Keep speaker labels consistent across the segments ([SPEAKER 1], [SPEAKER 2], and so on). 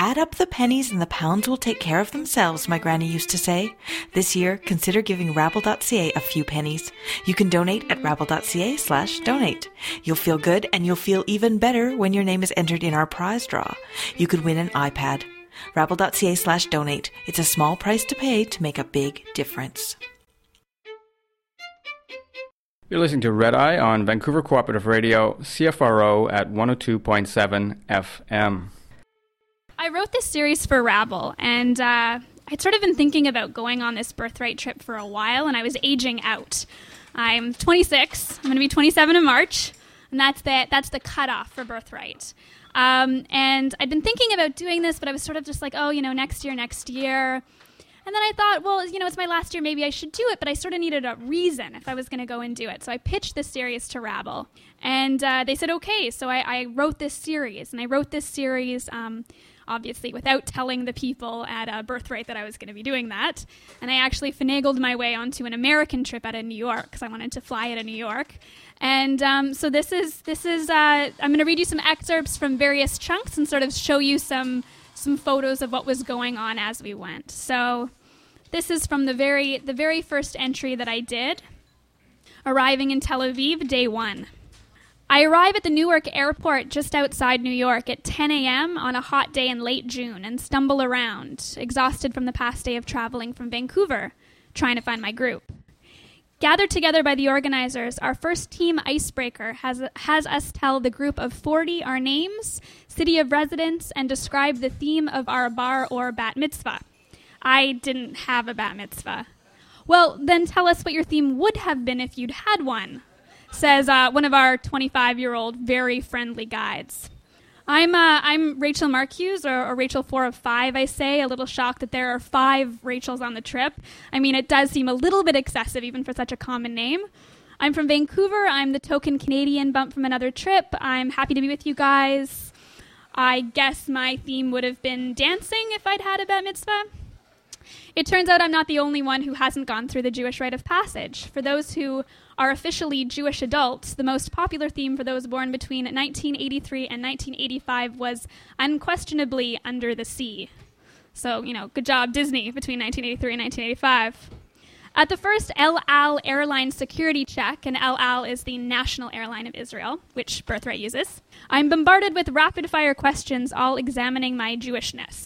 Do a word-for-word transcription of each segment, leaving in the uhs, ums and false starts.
[SPEAKER 1] Add up the pennies and the pounds will take care of themselves, my granny used to say. This year, consider giving Rabble dot c a a few pennies. You can donate at rabble dot c a slash donate. You'll feel good and you'll feel even better when your name is entered in our prize draw. You could win an iPad. rabble dot c a slash donate. It's a small price to pay to make a big difference.
[SPEAKER 2] You're listening to Red Eye on Vancouver Cooperative Radio, C F R O at one oh two point seven F M.
[SPEAKER 3] I wrote this series for Rabble, and uh, I'd sort of been thinking about going on this birthright trip for a while, and I was aging out. I'm twenty-six. I'm going to be twenty-seven in March, and that's the, that's the cutoff for birthright. Um, and I'd been thinking about doing this, but I was sort of just like, oh, you know, next year, next year. And then I thought, well, you know, it's my last year, maybe I should do it, but I sort of needed a reason if I was going to go and do it. So I pitched this series to Rabble, and uh, they said, okay. So I, I wrote this series, and I wrote this series, um, obviously, without telling the people at uh, Birthright that I was going to be doing that. And I actually finagled my way onto an American trip out of New York, because I wanted to fly out of New York. And um, so this is, this is uh, I'm going to read you some excerpts from various chunks and sort of show you some some photos of what was going on as we went. So this is from the very the very first entry that I did, arriving in Tel Aviv, day one. I arrive at the Newark airport just outside New York at ten a.m. on a hot day in late June and stumble around, exhausted from the past day of traveling from Vancouver, trying to find my group. Gathered together by the organizers, our first team icebreaker has has us tell the group of forty our names, city of residence, and describe the theme of our bar or bat mitzvah. I didn't have a bat mitzvah. Well, then tell us what your theme would have been if you'd had one, says uh, one of our twenty-five-year-old very friendly guides. I'm uh, I'm Rachel Marcuse, or, or Rachel four of five, I say, a little shocked that there are five Rachels on the trip. I mean, it does seem a little bit excessive, even for such a common name. I'm from Vancouver. I'm the token Canadian bump from another trip. I'm happy to be with you guys. I guess my theme would have been dancing if I'd had a bat mitzvah. It turns out I'm not the only one who hasn't gone through the Jewish rite of passage. For those who are officially Jewish adults, the most popular theme for those born between nineteen eighty-three and nineteen eighty-five was unquestionably Under the Sea. So, you know, good job, Disney, between nineteen eighty-three and nineteen eighty-five. At the first El Al airline security check, and El Al is the national airline of Israel, which Birthright uses, I'm bombarded with rapid-fire questions all examining my Jewishness.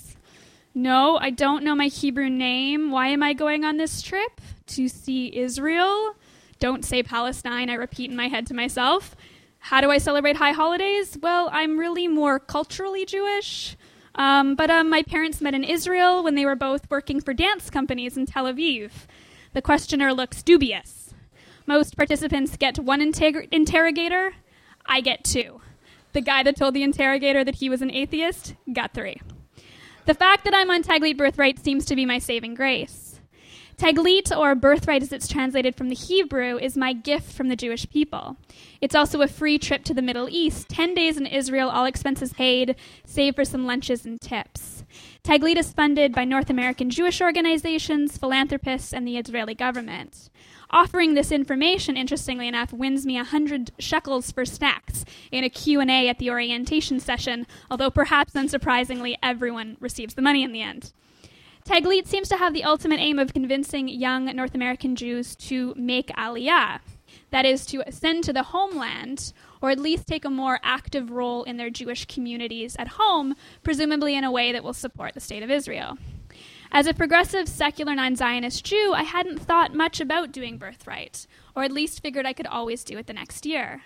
[SPEAKER 3] No, I don't know my Hebrew name. Why am I going on this trip? To see Israel? Don't say Palestine, I repeat in my head to myself. How do I celebrate high holidays? Well, I'm really more culturally Jewish. Um, but um, my parents met in Israel when they were both working for dance companies in Tel Aviv. The questioner looks dubious. Most participants get one interg- interrogator. I get two. The guy that told the interrogator that he was an atheist got three. The fact that I'm on Taglit Birthright seems to be my saving grace. Taglit, or birthright as it's translated from the Hebrew, is my gift from the Jewish people. It's also a free trip to the Middle East, ten days in Israel, all expenses paid, save for some lunches and tips. Taglit is funded by North American Jewish organizations, philanthropists, and the Israeli government. Offering this information, interestingly enough, wins me one hundred shekels for snacks in a Q and A at the orientation session, although perhaps unsurprisingly, everyone receives the money in the end. Taglit seems to have the ultimate aim of convincing young North American Jews to make Aliyah, that is, to ascend to the homeland, or at least take a more active role in their Jewish communities at home, presumably in a way that will support the State of Israel. As a progressive, secular, non-Zionist Jew, I hadn't thought much about doing Birthright, or at least figured I could always do it the next year.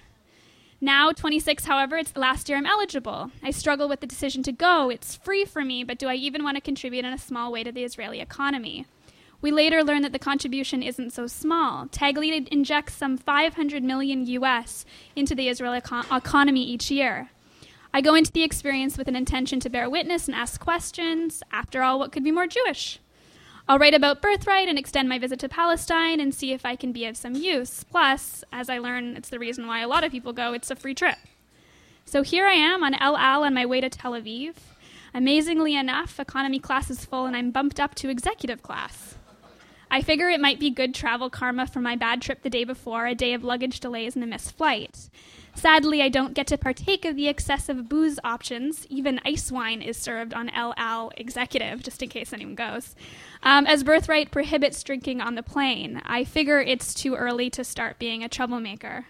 [SPEAKER 3] Now, twenty-six, however, it's the last year I'm eligible. I struggle with the decision to go. It's free for me, but do I even want to contribute in a small way to the Israeli economy? We later learn that the contribution isn't so small. Taglit injects some five hundred million U S into the Israeli econ- economy each year. I go into the experience with an intention to bear witness and ask questions. After all, what could be more Jewish? I'll write about Birthright and extend my visit to Palestine and see if I can be of some use. Plus, as I learn, it's the reason why a lot of people go, it's a free trip. So here I am on El Al on my way to Tel Aviv. Amazingly enough, economy class is full and I'm bumped up to executive class. I figure it might be good travel karma for my bad trip the day before, a day of luggage delays and a missed flight. Sadly, I don't get to partake of the excessive booze options. Even ice wine is served on El Al Executive, just in case anyone goes. Um, as Birthright prohibits drinking on the plane, I figure it's too early to start being a troublemaker.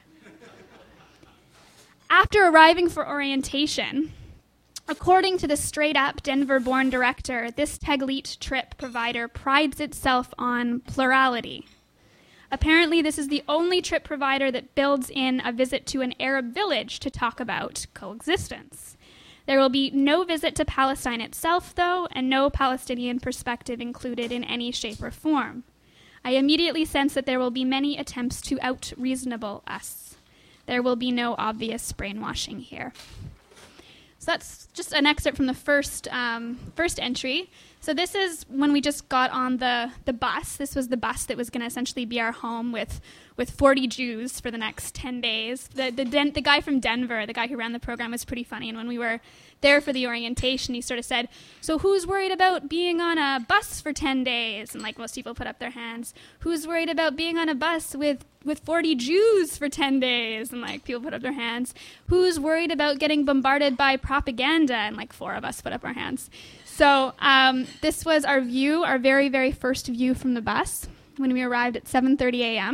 [SPEAKER 3] After arriving for orientation, according to the straight-up Denver-born director, this Teglit trip provider prides itself on plurality. Apparently, this is the only trip provider that builds in a visit to an Arab village to talk about coexistence. There will be no visit to Palestine itself, though, and no Palestinian perspective included in any shape or form. I immediately sense that there will be many attempts to out-reasonable us. There will be no obvious brainwashing here. So that's just an excerpt from the first um, first entry. So this is when we just got on the, the bus. This was the bus that was going to essentially be our home with, with forty Jews for the next ten days. The the, Den- the guy from Denver, the guy who ran the program, was pretty funny. And when we were there for the orientation, he sort of said, so who's worried about being on a bus for ten days? And like most people put up their hands. Who's worried about being on a bus with, with forty Jews for ten days? And like people put up their hands. Who's worried about getting bombarded by propaganda? And like four of us put up our hands. So um, this was our view, our very, very first view from the bus when we arrived at seven thirty a.m.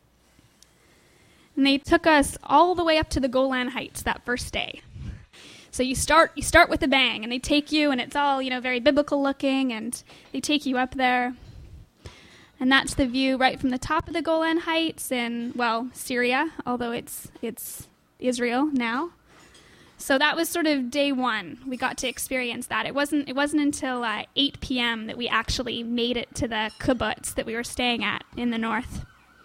[SPEAKER 3] And they took us all the way up to the Golan Heights that first day. So you start you start with a bang, and they take you, and it's all, you know, very biblical looking, and they take you up there. And that's the view right from the top of the Golan Heights in, well, Syria, although it's it's Israel now. So that was sort of day one. We got to experience that. It wasn't it wasn't until uh, eight p.m. that we actually made it to the kibbutz that we were staying at in the north.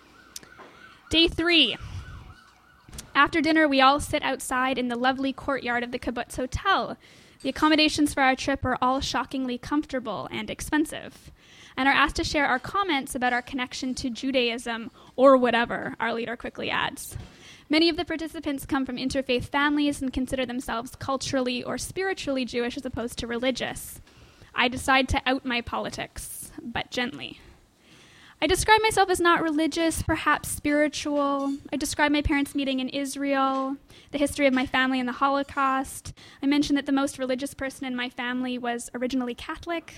[SPEAKER 3] Day three. After dinner, we all sit outside in the lovely courtyard of the kibbutz hotel. The accommodations for our trip are all shockingly comfortable and expensive, and are asked to share our comments about our connection to Judaism or whatever, our leader quickly adds. Many of the participants come from interfaith families and consider themselves culturally or spiritually Jewish as opposed to religious. I decide to out my politics, but gently. I describe myself as not religious, perhaps spiritual. I describe my parents' meeting in Israel, the history of my family and the Holocaust. I mention that the most religious person in my family was originally Catholic.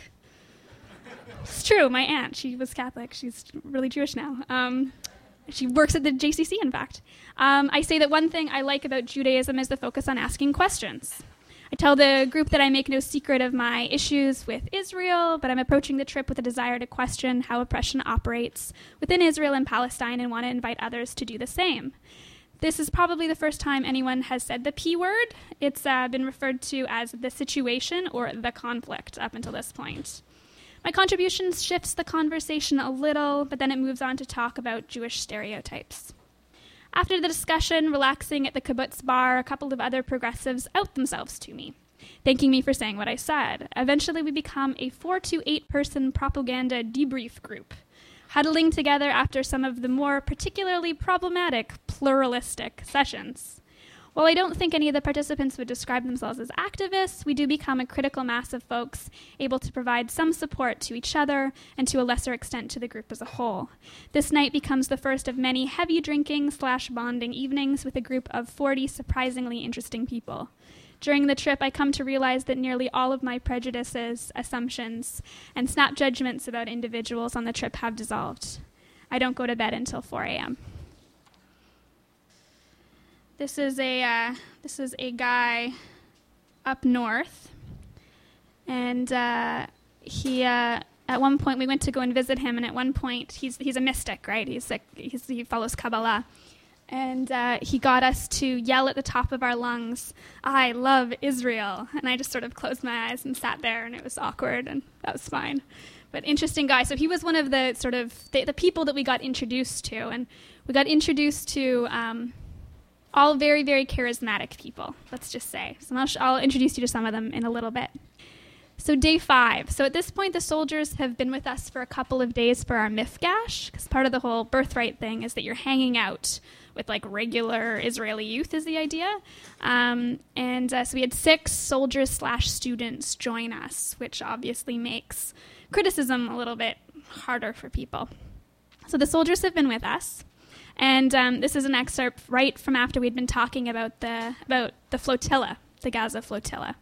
[SPEAKER 3] It's true, my aunt, she was Catholic. She's really Jewish now. Um, She works at the J C C, in fact. Um, I say that one thing I like about Judaism is the focus on asking questions. I tell the group that I make no secret of my issues with Israel, but I'm approaching the trip with a desire to question how oppression operates within Israel and Palestine and want to invite others to do the same. This is probably the first time anyone has said the P word. It's uh, been referred to as the situation or the conflict up until this point. My contribution shifts the conversation a little, but then it moves on to talk about Jewish stereotypes. After the discussion, relaxing at the kibbutz bar, a couple of other progressives out themselves to me, thanking me for saying what I said. Eventually, we become a four to eight person propaganda debrief group, huddling together after some of the more particularly problematic pluralistic sessions. While I don't think any of the participants would describe themselves as activists, we do become a critical mass of folks able to provide some support to each other and to a lesser extent to the group as a whole. This night becomes the first of many heavy drinking slash bonding evenings with a group of forty surprisingly interesting people. During the trip, I come to realize that nearly all of my prejudices, assumptions, and snap judgments about individuals on the trip have dissolved. I don't go to bed until four a.m. This is a uh, this is a guy up north, and uh, he uh, at one point we went to go and visit him, and at one point he's he's a mystic, right? He's like he's, he follows Kabbalah, and uh, he got us to yell at the top of our lungs, "I love Israel!" And I just sort of closed my eyes and sat there, and it was awkward, and that was fine. But interesting guy. So he was one of the sort of the, the people that we got introduced to, and we got introduced to. Um, All very, very charismatic people, let's just say. So I'll, sh- I'll introduce you to some of them in a little bit. So day five. So at this point, the soldiers have been with us for a couple of days for our Mifgash, because part of the whole birthright thing is that you're hanging out with, like, regular Israeli youth is the idea. Um, and uh, so we had six soldiers slash students join us, which obviously makes criticism a little bit harder for people. So the soldiers have been with us. And um, this is an excerpt right from after we'd been talking about the about the flotilla, the Gaza flotilla.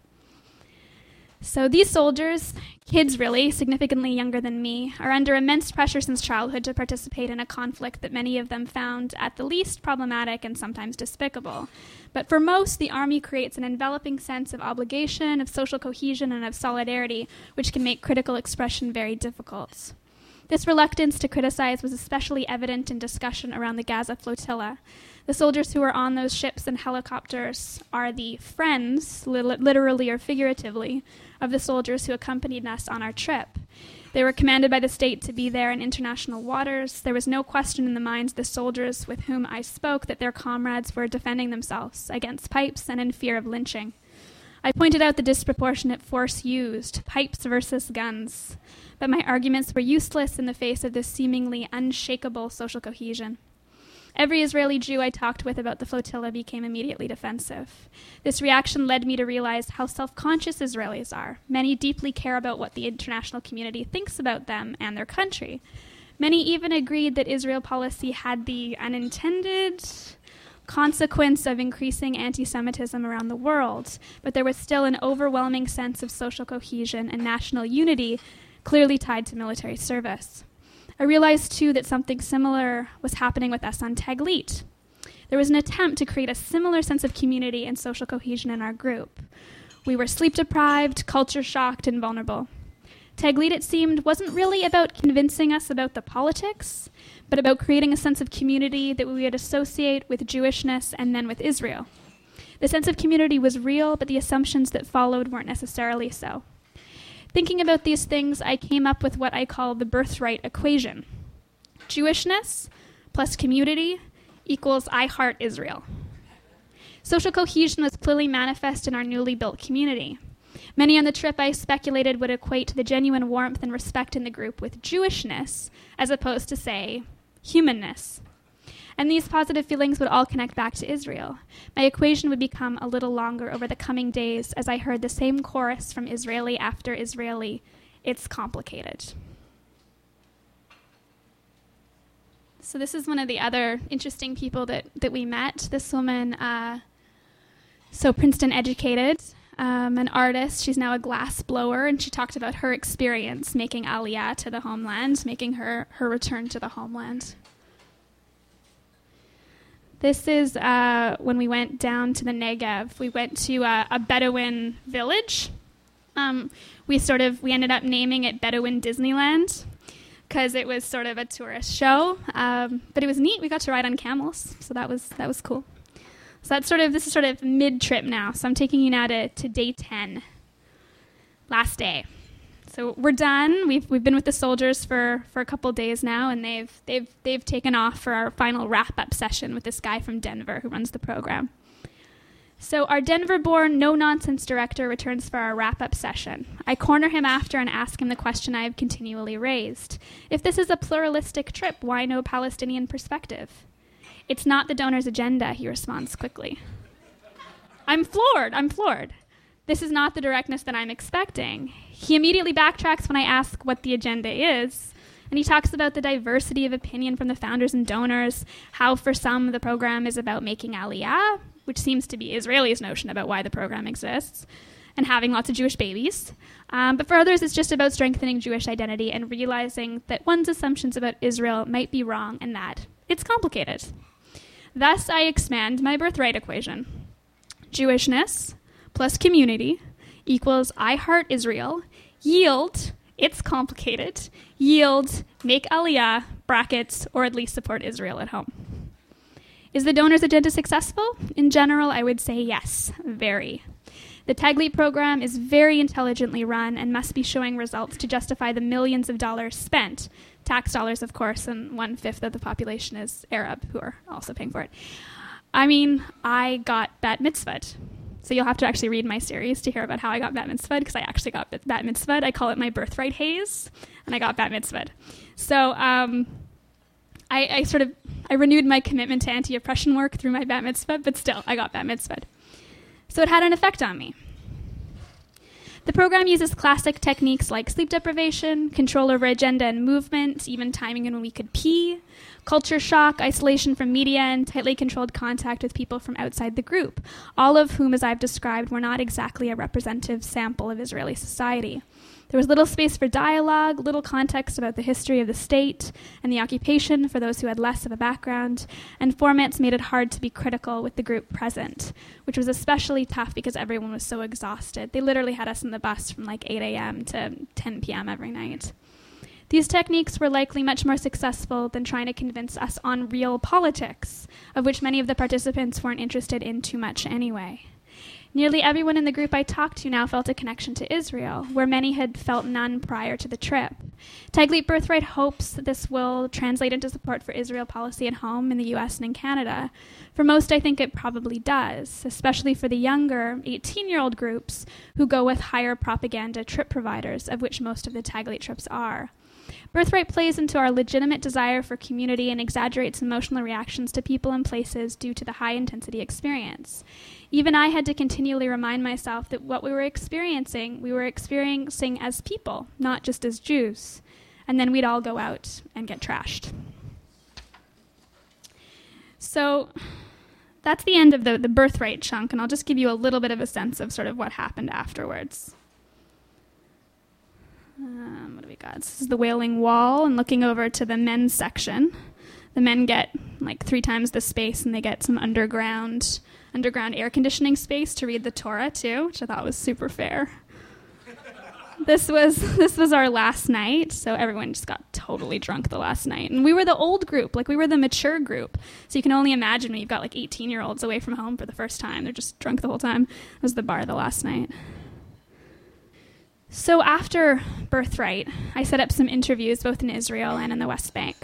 [SPEAKER 3] So these soldiers, kids really, significantly younger than me, are under immense pressure since childhood to participate in a conflict that many of them found at the least problematic and sometimes despicable. But for most, the army creates an enveloping sense of obligation, of social cohesion, and of solidarity, which can make critical expression very difficult. This reluctance to criticize was especially evident in discussion around the Gaza flotilla. The soldiers who were on those ships and helicopters are the friends, li- literally or figuratively, of the soldiers who accompanied us on our trip. They were commanded by the state to be there in international waters. There was no question in the minds of the soldiers with whom I spoke that their comrades were defending themselves against pipes and in fear of lynching. I pointed out the disproportionate force used, pipes versus guns, but my arguments were useless in the face of this seemingly unshakable social cohesion. Every Israeli Jew I talked with about the flotilla became immediately defensive. This reaction led me to realize how self-conscious Israelis are. Many deeply care about what the international community thinks about them and their country. Many even agreed that Israel policy had the unintended consequence of increasing anti-Semitism around the world, but there was still an overwhelming sense of social cohesion and national unity clearly tied to military service. I realized, too, that something similar was happening with us on Taglit. There was an attempt to create a similar sense of community and social cohesion in our group. We were sleep-deprived, culture-shocked, and vulnerable. Taglit, it seemed, wasn't really about convincing us about the politics, but about creating a sense of community that we would associate with Jewishness and then with Israel. The sense of community was real, but the assumptions that followed weren't necessarily so. Thinking about these things, I came up with what I call the birthright equation. Jewishness plus community equals I heart Israel. Social cohesion was clearly manifest in our newly built community. Many on the trip, I speculated, would equate the genuine warmth and respect in the group with Jewishness, as opposed to, say, humanness. And these positive feelings would all connect back to Israel. My equation would become a little longer over the coming days as I heard the same chorus from Israeli after Israeli. It's complicated. So this is one of the other interesting people that, that we met. This woman, uh, so Princeton educated, um, an artist. She's now a glass blower, and she talked about her experience making Aliyah to the homeland, making her, her return to the homeland. This is uh, when we went down to the Negev. We went to a, a Bedouin village. Um, we sort of, we ended up naming it Bedouin Disneyland because it was sort of a tourist show. Um, but it was neat. We got to ride on camels, so that was that was cool. So that's sort of, this is sort of mid-trip now. So I'm taking you now to, to day ten, last day. So we're done. We've we've been with the soldiers for, for a couple days now, and they've they've they've taken off for our final wrap-up session with this guy from Denver who runs the program. So our Denver-born no-nonsense director returns for our wrap-up session. I corner him after and ask him the question I have continually raised. If this is a pluralistic trip, why no Palestinian perspective? It's not the donor's agenda, he responds quickly. I'm floored. I'm floored. This is not the directness that I'm expecting. He immediately backtracks when I ask what the agenda is, and he talks about the diversity of opinion from the founders and donors, how for some the program is about making Aliyah, which seems to be Israelis' notion about why the program exists, and having lots of Jewish babies. Um, but for others, it's just about strengthening Jewish identity and realizing that one's assumptions about Israel might be wrong and that it's complicated. Thus, I expand my birthright equation. Jewishness plus community equals I heart Israel, yield, it's complicated, yield, make Aliyah, brackets, or at least support Israel at home. Is the donor's agenda successful? In general, I would say yes, very. The Taglit program is very intelligently run and must be showing results to justify the millions of dollars spent. Tax dollars, of course, and one-fifth of the population is Arab, who are also paying for it. I mean, I got bat mitzvahed. So you'll have to actually read my series to hear about how I got bat mitzvahed, because I actually got bat mitzvahed. I call it my birthright haze, and I got bat mitzvahed. So um, I, I sort of, I renewed my commitment to anti-oppression work through my bat mitzvah, but still, I got bat mitzvahed. So it had an effect on me. The program uses classic techniques like sleep deprivation, control over agenda and movement, even timing when we could pee, culture shock, isolation from media, and tightly controlled contact with people from outside the group, all of whom, as I've described, were not exactly a representative sample of Israeli society. There was little space for dialogue, little context about the history of the state and the occupation for those who had less of a background, and formats made it hard to be critical with the group present, which was especially tough because everyone was so exhausted. They literally had us in the bus from like eight a.m. to ten p.m. every night. These techniques were likely much more successful than trying to convince us on real politics, of which many of the participants weren't interested in too much anyway. Nearly everyone in the group I talked to now felt a connection to Israel, where many had felt none prior to the trip. Taglit Birthright hopes that this will translate into support for Israel policy at home in the U S and in Canada. For most, I think it probably does, especially for the younger eighteen-year-old groups who go with higher propaganda trip providers, of which most of the Taglit trips are. Birthright plays into our legitimate desire for community and exaggerates emotional reactions to people and places due to the high-intensity experience. Even I had to continually remind myself that what we were experiencing, we were experiencing as people, not just as Jews. And then we'd all go out and get trashed. So that's the end of the, the Birthright chunk, and I'll just give you a little bit of a sense of sort of what happened afterwards. Um, what do we got? This is the Wailing Wall, and looking over to the men's section. The men get like three times the space, and they get some underground underground air conditioning space to read the Torah too, which I thought was super fair. This was this was our last night, so everyone just got totally drunk the last night. And we were the old group, like we were the mature group. So you can only imagine when you've got like eighteen-year-olds away from home for the first time. They're just drunk the whole time. It was the bar the last night. So after Birthright, I set up some interviews both in Israel and in the West Bank.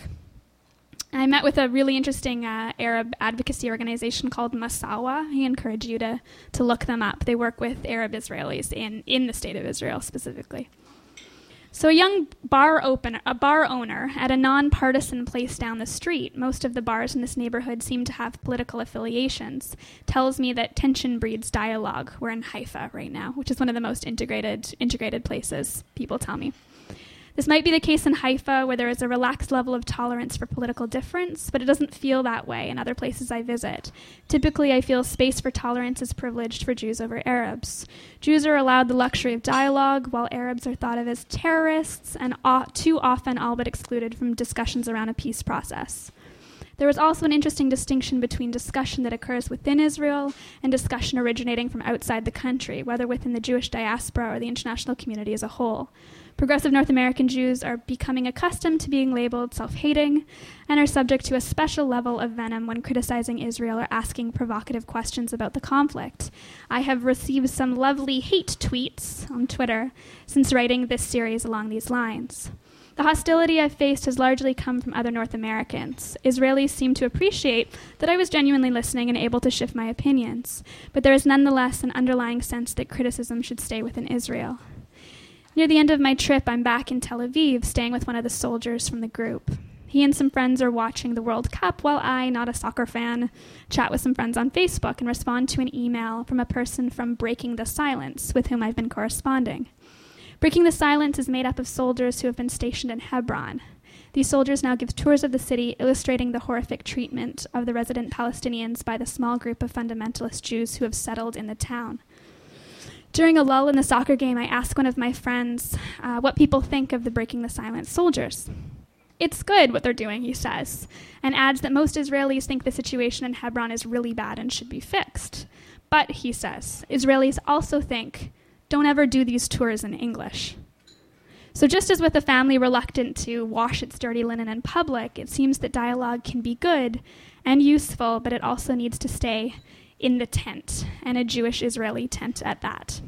[SPEAKER 3] I met with a really interesting uh, Arab advocacy organization called Masawa. I encourage you to, to look them up. They work with Arab Israelis in, in the state of Israel specifically. So a young bar opener, a bar owner at a nonpartisan place down the street, most of the bars in this neighborhood seem to have political affiliations, tells me that tension breeds dialogue. We're in Haifa right now, which is one of the most integrated integrated places, people tell me. This might be the case in Haifa, where there is a relaxed level of tolerance for political difference, but it doesn't feel that way in other places I visit. Typically, I feel space for tolerance is privileged for Jews over Arabs. Jews are allowed the luxury of dialogue, while Arabs are thought of as terrorists and o- too often all but excluded from discussions around a peace process. There is also an interesting distinction between discussion that occurs within Israel and discussion originating from outside the country, whether within the Jewish diaspora or the international community as a whole. Progressive North American Jews are becoming accustomed to being labeled self-hating and are subject to a special level of venom when criticizing Israel or asking provocative questions about the conflict. I have received some lovely hate tweets on Twitter since writing this series along these lines. The hostility I've faced has largely come from other North Americans. Israelis seem to appreciate that I was genuinely listening and able to shift my opinions, but there is nonetheless an underlying sense that criticism should stay within Israel. Near the end of my trip, I'm back in Tel Aviv, staying with one of the soldiers from the group. He and some friends are watching the World Cup, while I, not a soccer fan, chat with some friends on Facebook and respond to an email from a person from Breaking the Silence, with whom I've been corresponding. Breaking the Silence is made up of soldiers who have been stationed in Hebron. These soldiers now give tours of the city, illustrating the horrific treatment of the resident Palestinians by the small group of fundamentalist Jews who have settled in the town. During a lull in the soccer game, I ask one of my friends uh, what people think of the Breaking the Silence soldiers. It's good what they're doing, he says, and adds that most Israelis think the situation in Hebron is really bad and should be fixed. But, he says, Israelis also think, don't ever do these tours in English. So just as with a family reluctant to wash its dirty linen in public, it seems that dialogue can be good and useful, but it also needs to stay in the tent, and a Jewish-Israeli tent at that.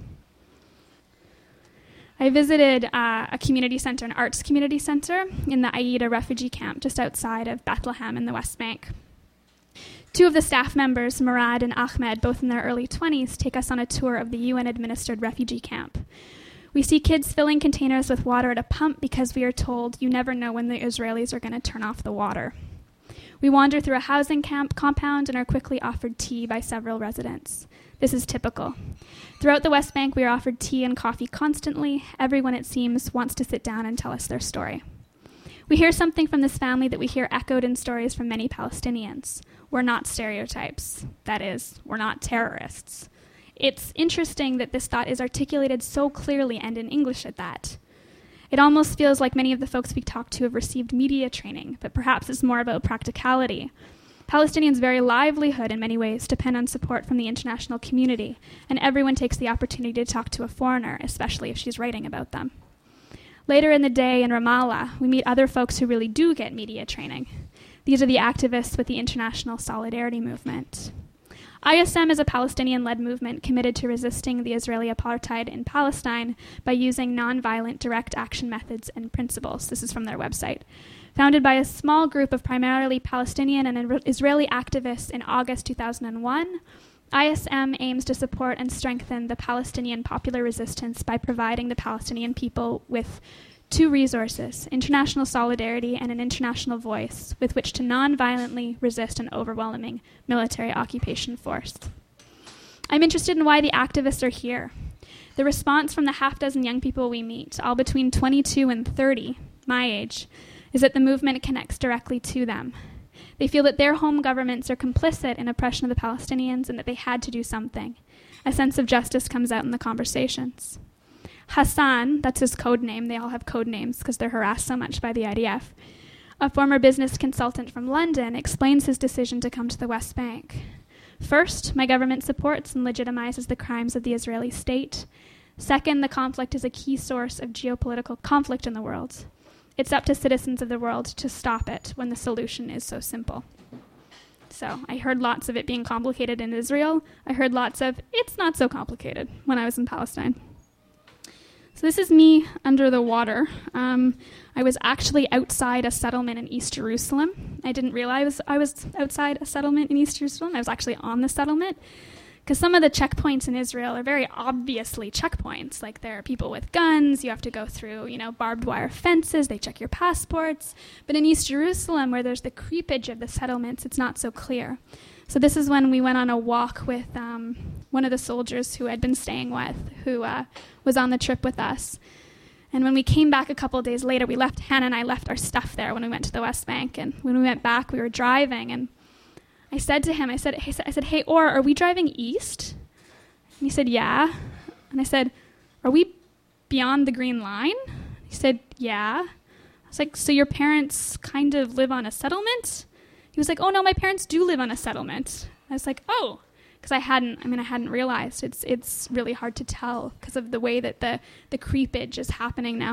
[SPEAKER 3] I visited uh, a community center, an arts community center, in the Aida refugee camp just outside of Bethlehem in the West Bank. Two of the staff members, Murad and Ahmed, both in their early twenties, take us on a tour of the U N-administered refugee camp. We see kids filling containers with water at a pump because we are told you never know when the Israelis are going to turn off the water. We wander through a housing camp compound and are quickly offered tea by several residents. This is typical. Throughout the West Bank, we are offered tea and coffee constantly. Everyone, it seems, wants to sit down and tell us their story. We hear something from this family that we hear echoed in stories from many Palestinians. We're not stereotypes. That is, we're not terrorists. It's interesting that this thought is articulated so clearly and in English at that. It almost feels like many of the folks we talk to have received media training, but perhaps it's more about practicality. Palestinians' very livelihood in many ways depend on support from the international community, and everyone takes the opportunity to talk to a foreigner, especially if she's writing about them. Later in the day in Ramallah, we meet other folks who really do get media training. These are the activists with the International Solidarity Movement. I S M is a Palestinian-led movement committed to resisting the Israeli apartheid in Palestine by using nonviolent direct action methods and principles. This is from their website. Founded by a small group of primarily Palestinian and Israeli activists in August two thousand one, I S M aims to support and strengthen the Palestinian popular resistance by providing the Palestinian people with two resources, international solidarity and an international voice, with which to non-violently resist an overwhelming military occupation force. I'm interested in why the activists are here. The response from the half dozen young people we meet, all between twenty-two and thirty, my age, is that the movement connects directly to them. They feel that their home governments are complicit in oppression of the Palestinians and that they had to do something. A sense of justice comes out in the conversations. Hassan, that's his code name, they all have code names because they're harassed so much by the I D F, a former business consultant from London, explains his decision to come to the West Bank. First, my government supports and legitimizes the crimes of the Israeli state. Second, the conflict is a key source of geopolitical conflict in the world. It's up to citizens of the world to stop it when the solution is so simple. So I heard lots of it being complicated in Israel. I heard lots of, it's not so complicated when I was in Palestine. So this is me under the water. Um, I was actually outside a settlement in East Jerusalem. I didn't realize I was outside a settlement in East Jerusalem. I was actually on the settlement. Because some of the checkpoints in Israel are very obviously checkpoints. Like there are people with guns, you have to go through, you know, barbed wire fences, they check your passports. But in East Jerusalem, where there's the creepage of the settlements, it's not so clear. So this is when we went on a walk with um, one of the soldiers who had been staying with, who uh, was on the trip with us. And when we came back a couple of days later, we left, Hannah and I left our stuff there when we went to the West Bank. And when we went back, we were driving, and I said to him, I said, hey, I said, hey, Or, are we driving east? And he said, yeah. And I said, are we beyond the green line? He said, yeah. I was like, so your parents kind of live on a settlement? He was like, oh, no, my parents do live on a settlement. I was like, oh, because I hadn't, I mean, I hadn't realized. It's it's really hard to tell because of the way that the, the creepage is happening now.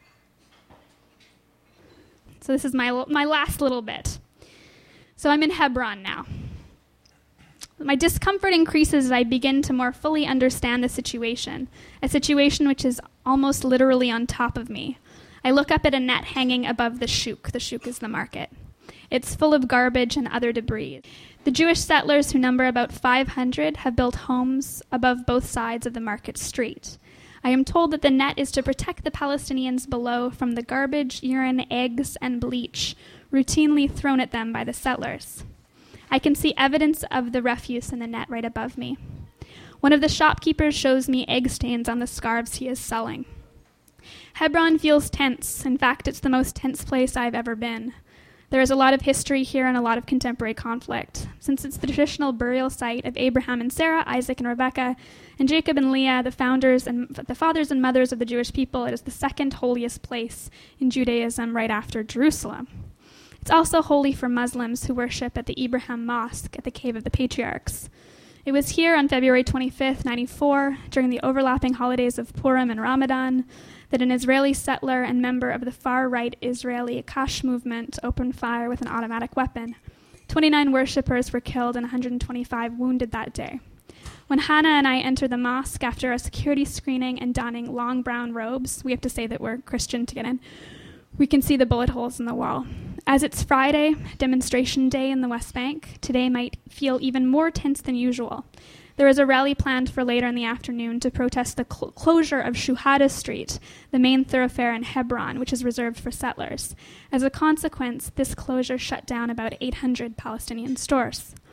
[SPEAKER 3] So this is my my last little bit. So I'm in Hebron now. My discomfort increases as I begin to more fully understand the situation, a situation which is almost literally on top of me. I look up at a net hanging above the shuk. The shuk is the market. It's full of garbage and other debris. The Jewish settlers, who number about five hundred, have built homes above both sides of the market street. I am told that the net is to protect the Palestinians below from the garbage, urine, eggs, and bleach routinely thrown at them by the settlers. I can see evidence of the refuse in the net right above me. One of the shopkeepers shows me egg stains on the scarves he is selling. Hebron feels tense. In fact, it's the most tense place I've ever been. There is a lot of history here and a lot of contemporary conflict. Since it's the traditional burial site of Abraham and Sarah, Isaac and Rebekah, and Jacob and Leah, the founders and the fathers and mothers of the Jewish people, it is the second holiest place in Judaism right after Jerusalem. It's also holy for Muslims who worship at the Ibrahim Mosque at the Cave of the Patriarchs. It was here on February twenty-fifth, ninety-four, during the overlapping holidays of Purim and Ramadan, that an Israeli settler and member of the far-right Israeli Akash movement opened fire with an automatic weapon. twenty-nine worshippers were killed and one hundred twenty-five wounded that day. When Hannah and I enter the mosque after a security screening and donning long brown robes, we have to say that we're Christian to get in, we can see the bullet holes in the wall. As it's Friday, demonstration day in the West Bank, today might feel even more tense than usual. There is a rally planned for later in the afternoon to protest the cl- closure of Shuhada Street, the main thoroughfare in Hebron, which is reserved for settlers. As a consequence, this closure shut down about eight hundred Palestinian stores.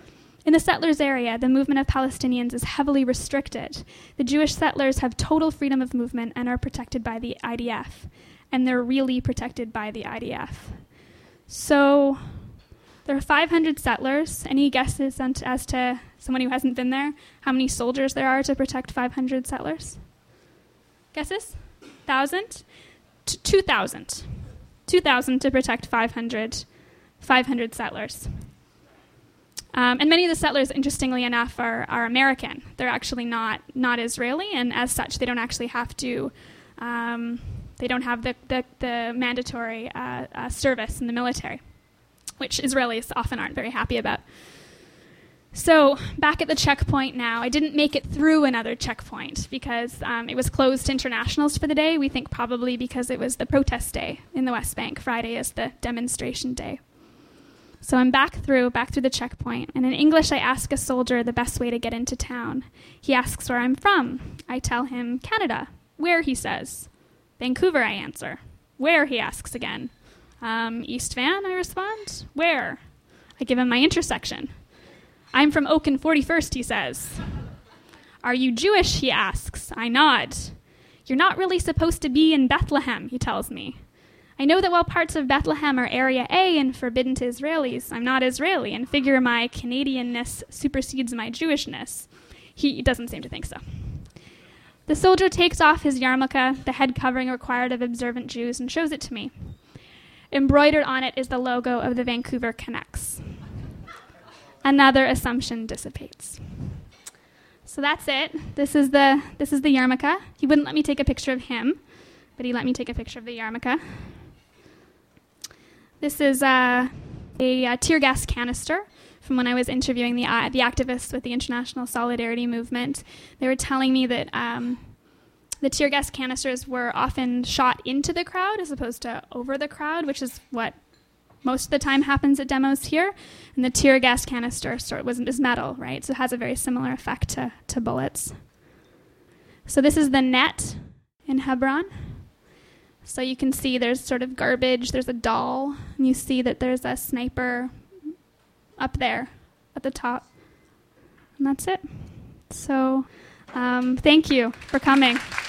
[SPEAKER 3] In the settlers' area, the movement of Palestinians is heavily restricted. The Jewish settlers have total freedom of movement and are protected by the I D F. And they're really protected by the I D F. So there are five hundred settlers. Any guesses as to someone who hasn't been there, how many soldiers there are to protect five hundred settlers? Guesses? one thousand? T- two thousand. two thousand to protect five hundred, five hundred settlers. Um, and many of the settlers, interestingly enough, are, are American. They're actually not, not Israeli, and as such, they don't actually have to, um, they don't have the, the, the mandatory uh, uh, service in the military, which Israelis often aren't very happy about. So back at the checkpoint now, I didn't make it through another checkpoint because um, it was closed to internationals for the day. We think probably because it was the protest day in the West Bank. Friday is the demonstration day. So I'm back through, back through the checkpoint, and in English I ask a soldier the best way to get into town. He asks where I'm from. I tell him Canada. Where, he says. Vancouver, I answer. Where, he asks again. Um, East Van, I respond. Where? I give him my intersection. I'm from Oak and forty-first, he says. Are you Jewish, he asks. I nod. You're not really supposed to be in Bethlehem, he tells me. I know that while parts of Bethlehem are Area A and forbidden to Israelis, I'm not Israeli and figure my Canadianness supersedes my Jewishness. He doesn't seem to think so. The soldier takes off his yarmulke, the head covering required of observant Jews, and shows it to me. Embroidered on it is the logo of the Vancouver Canucks. Another assumption dissipates. So that's it. This is the this is the yarmulke. He wouldn't let me take a picture of him, but he let me take a picture of the yarmulke. This is uh, a, a tear gas canister from when I was interviewing the uh, the activists with the International Solidarity Movement. They were telling me that um, the tear gas canisters were often shot into the crowd as opposed to over the crowd, which is what most of the time happens at demos here. And the tear gas canister sort of was is metal, right? So it has a very similar effect to, to bullets. So this is the net in Hebron. So you can see there's sort of garbage, there's a doll, and you see that there's a sniper up there at the top. And that's it. So um, thank you for coming.